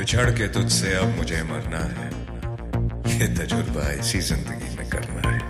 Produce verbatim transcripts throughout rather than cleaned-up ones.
बिछड़ के तुझसे अब मुझे मरना है, ये तजुर्बा इसी जिंदगी में करना है।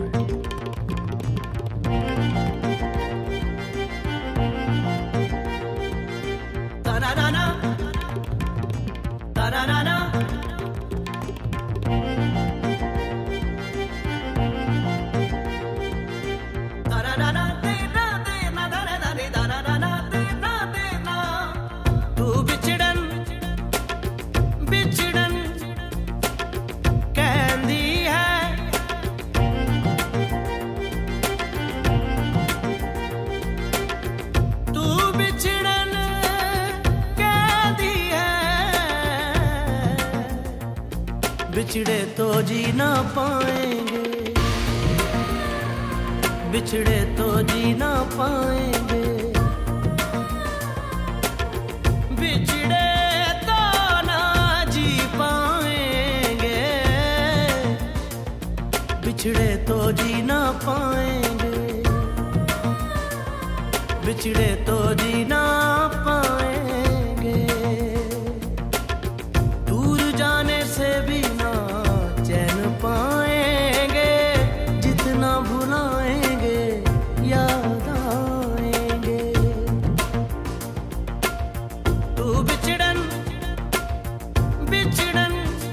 बिछड़े तो जी ना पाएंगे, बिछड़े तो जी ना पाएंगे, बिछड़े तो ना जी पाएंगे, बिछड़े तो जी ना पाएंगे, बिछड़े तो जी ना पाएंगे। दूर जाने से भी पाएंगे, जितना भुलाएंगे याद आएंगे। तू बिछड़न बिछड़न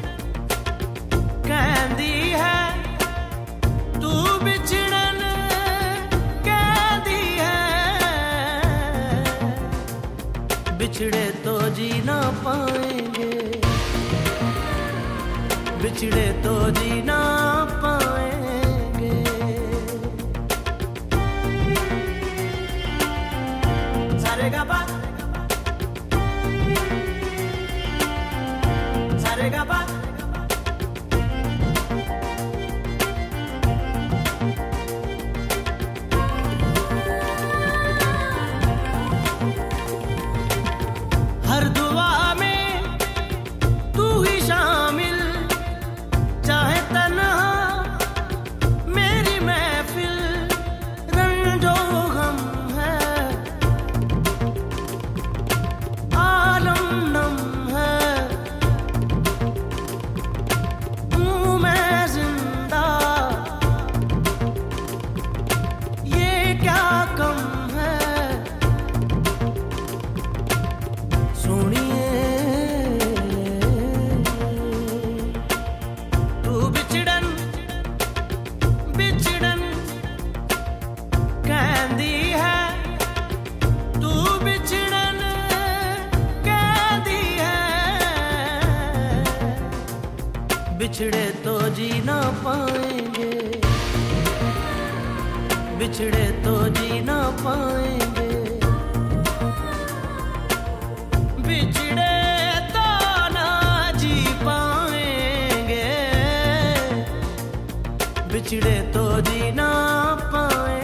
कहती है, तू बिछड़न कहती है, बिछड़े तो जी ना पाएंगे, बिछड़े तो जी ना पाएंगे। सारे गा पा सारे गा पा हर दुआ में तू ही शामिल, चाहे तन्हा मेरी महफिल, रंजो गम है आलम नम है, हूँ मैं जिंदा ये क्या कम है। सुनिए बिछड़े तो जी ना पाएंगे, बिछड़े तो जी ना पाएंगे, बिछड़े तो ना जी पाएंगे, बिछड़े तो जी ना पाएंगे।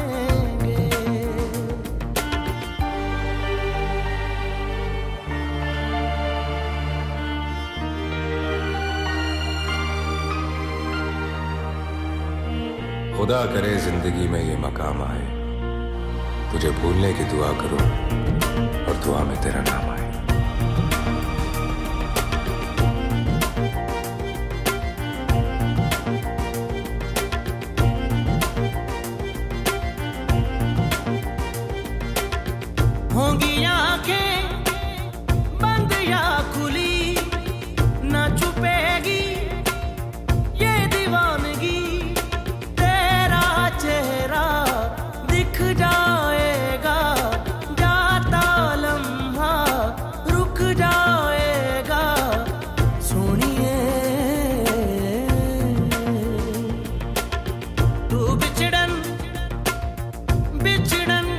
खुदा करे जिंदगी में ये मकाम आए, तुझे भूलने की दुआ करूं और दुआ में तेरा नाम आए। होंगी आंखें बंद या खुली, ना छुपेगी ये दीवानगी, चेहरा दिख जाएगा, जाता लम्हा रुक जाएगा। सुनिए तू बिछड़न बिछड़न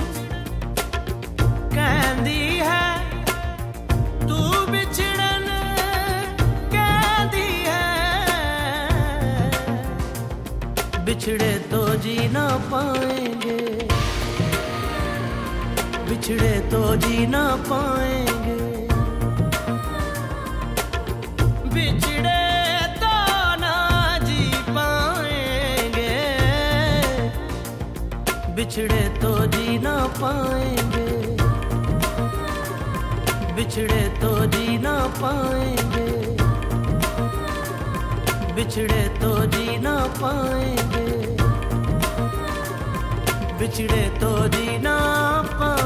कहती है, तू बिछड़न कहती है, बिछड़े तो जी ना पाएंगे, बिछड़े तो जी ना पाएंगे, बिछड़े तो ना जी पाएंगे, बिछड़े तो जी ना पाएंगे, बिछड़े तो जी ना पाएंगे, बिछड़े तो जी ना पाएंगे, बिछड़े तो जी ना पाएंगे।